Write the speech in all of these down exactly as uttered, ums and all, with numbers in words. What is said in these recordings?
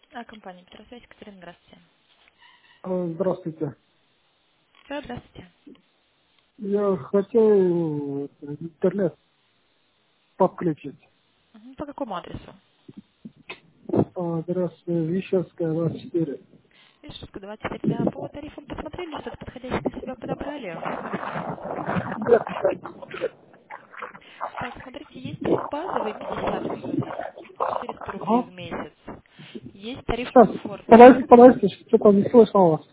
А, компания Петросвязь, Екатерина, здравствуйте. А, Здравствуйте. Да, здравствуйте. Я хотел э, интернет подключить. Мгм. По какому адресу? Адрес э, Вишерская, двадцать четыре. Вишерская, двадцать четыре. Да, по тарифам посмотрели, что-то подходящее для себя подобрали. Так, смотрите, есть тариф базовый пятьдесят мегабит, четыреста рублей Ага. в месяц. Есть тариф Сейчас, комфортный. подождите, подождите, что-то не слышал вас.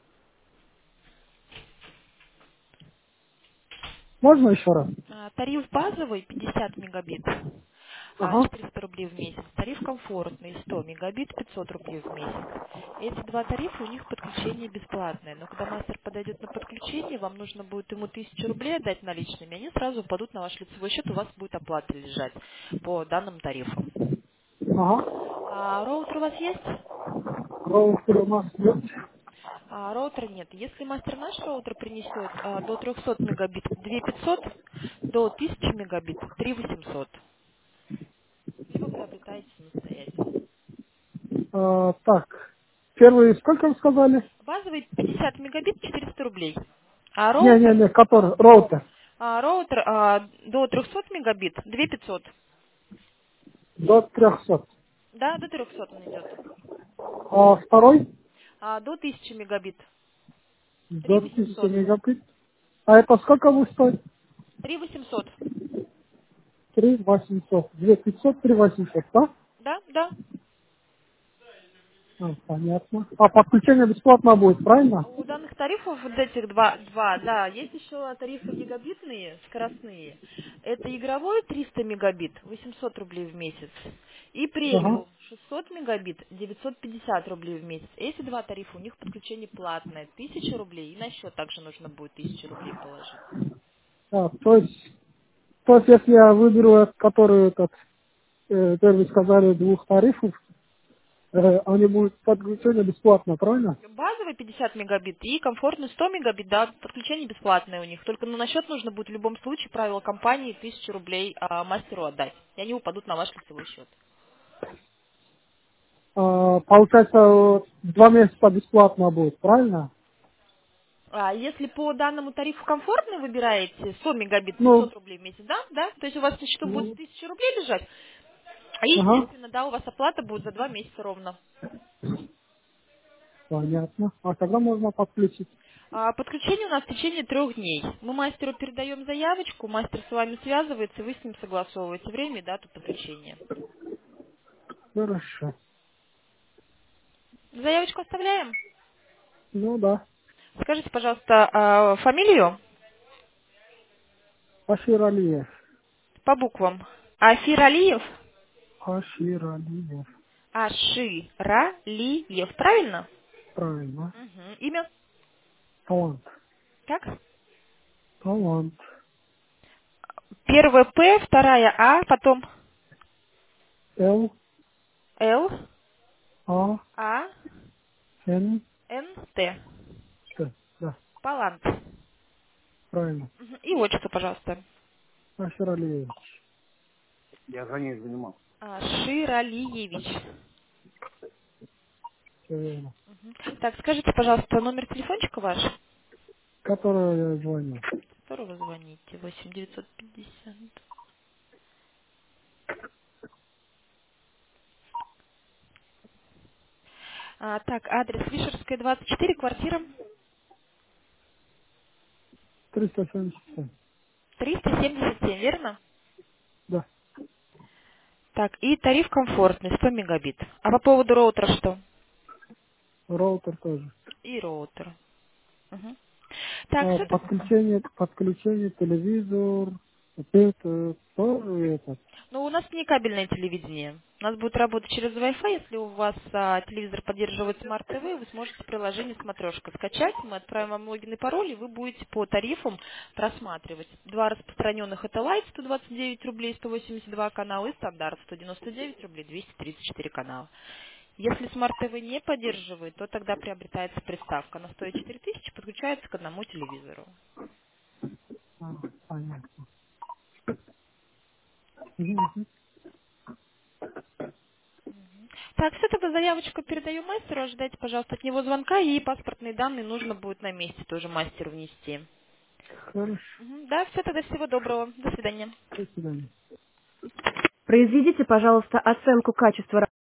Можно еще раз? А, тариф базовый пятьдесят мегабит, а, Ага. четыреста рублей в месяц. Тариф комфортный сто мегабит, пятьсот рублей в месяц. Эти два тарифа, у них подключение бесплатное. Но когда мастер подойдет на подключение, вам нужно будет ему тысячу рублей отдать наличными, они сразу упадут на ваш лицевой счет, у вас будет оплата лежать по данным тарифам. Ага. А роутер у вас есть? Роутер у нас есть. А, роутера нет. Если мастер наш роутер принесет а, до трехсот мегабит две тысячи пятьсот, до тысячи мегабит три тысячи восемьсот. И вы приобретаете самостоятельно. А, так. Первый сколько вы сказали? Базовый пятьдесят мегабит четыреста рублей. А роутер, Не-не-не, который, роутер. а, роутер а, до трехсот мегабит две тысячи пятьсот. До трехсот. Да, до трехсот он идет. А второй? А, до тысячи мегабит три До тысячи тысячи восемьсот. мегабит. А это сколько будет стоить? три тысячи восемьсот. Три восемьсот. Две пятьсот, три восемьсот, да? Да, да. А, понятно. А подключение бесплатно будет, правильно? У данных тарифов вот этих два, два, да, есть еще тарифы гигабитные, скоростные. Это игровой триста мегабит, восемьсот рублей в месяц. И Ага. премиум шестьсот мегабит, девятьсот пятьдесят рублей в месяц. Эти два тарифа, у них подключение платное, тысяча рублей. И на счет также нужно будет тысячу рублей положить. А, то есть, то есть, если я выберу, этот, который этот, э, как вы сказали, двух тарифов, э, они будут подключение бесплатно, правильно? Базовый пятьдесят мегабит и комфортный сто мегабит, да, подключение бесплатное у них. Только ну, на счет нужно будет в любом случае правило компании тысячу рублей а, мастеру отдать. И они упадут на ваш лицевой счет. А, получается, вот, два месяца бесплатно будет, правильно? А если по данному тарифу комфортно выбираете сто мегабит Ну, пятьсот рублей в месяц, да, да, то есть у вас на счету будет ну, тысяча рублей лежать, и, ага, естественно, да, у вас оплата будет за два месяца ровно. понятно. А когда можно подключить? А подключение у нас в течение трех дней. Мы мастеру передаем заявочку, мастер с вами связывается, вы с ним согласовываете время и дату подключения. Хорошо. Заявочку оставляем? Ну да. Скажите, пожалуйста, а, фамилию Ашир Алиев. по буквам. Афир Алиев? Ашир Алиев. Аширалиев, правильно? Правильно. Мгм. Имя? Талант. Как? Талант. Первая П, вторая А, потом Л, Л, А, А, Н, Н, Т. Т. Да, Палант. правильно. Мгм. И отчество, пожалуйста. Ашир Алиев. А, Ширалиевич. Все верно. Мгм. Так, скажите, пожалуйста, номер телефончика ваш, с Которого я звоню. которого вы звоните? восемь девятьсот пятьдесят. А, так, адрес Вишерская, двадцать четыре, квартира триста семьдесят семь. триста семьдесят семь, верно? Да. Так, и тариф комфортный, сто мегабит. А по поводу роутера что? Роутер тоже. И роутер. Мгм. Так, А, все подключение, подключение, телевизор, это тоже этот. Ну, у нас не кабельное телевидение. У нас будет работать через Wi-Fi. Если у вас а, телевизор поддерживает Smart ти ви, вы сможете приложение «Смотрешка» скачать. Мы отправим вам логин и пароль, и вы будете по тарифам просматривать. Два распространенных — это Lite сто двадцать девять рублей, сто восемьдесят два канала, и стандарт сто девяносто девять рублей, двести тридцать четыре канала. Если Smart ти ви не поддерживает, то тогда приобретается приставка. Она стоит четыре тысячи, подключается к одному телевизору. А, понятно. Мгм. Так, все, тогда заявочку передаю мастеру, ожидайте, пожалуйста, от него звонка, и паспортные данные нужно будет на месте тоже мастеру внести. Хорошо. Мгм. Да, все, тогда всего доброго. До свидания. До свидания. Произведите, пожалуйста, оценку качества